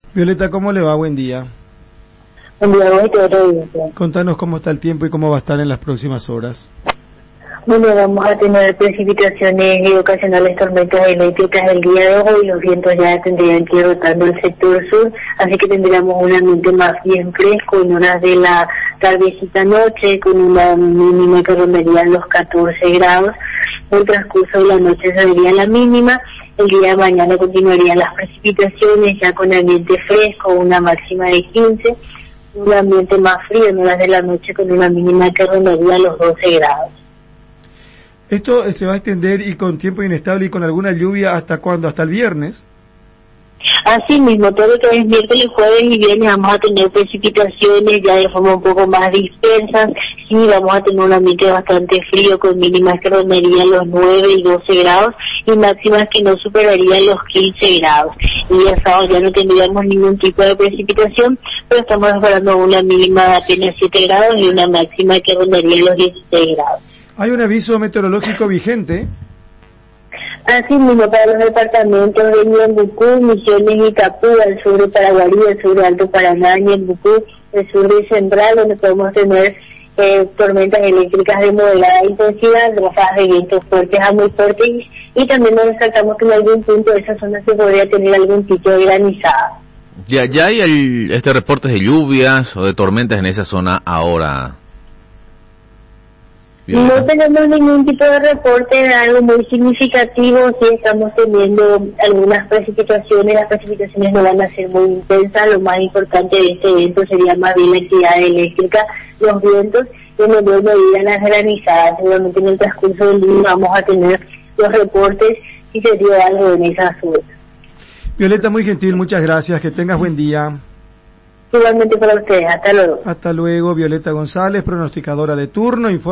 Violeta, ¿cómo le va? Buen día. Buen día, hoy todo bien. Contanos cómo está el tiempo y cómo va a estar en las próximas horas. Bueno, vamos a tener precipitaciones y ocasionales tormentas eléctricas el día de hoy. Los vientos ya tendrían que ir rotando el sector sur, así que tendríamos un ambiente más bien fresco en horas de la tardecita noche, con una mínima que rondaría los 14 grados. El transcurso de la noche sería la mínima. El día de mañana continuarían las precipitaciones ya con ambiente fresco, una máxima de 15, un ambiente más frío en horas de la noche con una mínima que rondaría los 12 grados. Esto se va a extender y con tiempo inestable y con alguna lluvia, ¿hasta cuándo? ¿Hasta el viernes? Así mismo, todo lo que es miércoles, jueves y viernes vamos a tener precipitaciones ya de forma un poco más dispersas. Sí, vamos a tener un ambiente bastante frío con mínimas que rondarían los 9 y 12 grados y máximas que no superarían los 15 grados. Y el sábado ya no tendríamos ningún tipo de precipitación, pero estamos esperando una mínima de apenas 7 grados y una máxima que rondaría los 16 grados. Hay un aviso meteorológico vigente. Así mismo, para los departamentos de Ñembucú, Misiones y Capú, al sur de Paraguarí, el sur de Alto Paraná, Ñembucú, el sur de Central, donde podemos tener tormentas eléctricas de moderada intensidad, ráfagas de vientos fuertes a muy fuertes, y también nos destacamos que en algún punto de esa zona se podría tener algún tipo de granizada. Ya hay reportes de lluvias o de tormentas en esa zona ahora. No tenemos ningún tipo de reporte de algo muy significativo, sí estamos teniendo algunas precipitaciones, las precipitaciones no van a ser muy intensas, lo más importante de este evento sería más bien la actividad eléctrica, los vientos, y en menor medida las granizadas. Seguramente en el transcurso del día vamos a tener los reportes si se dio algo en esa zona. Violeta, muy gentil, muchas gracias, que tengas buen día. Igualmente para ustedes, hasta luego. Hasta luego, Violeta González, pronosticadora de turno.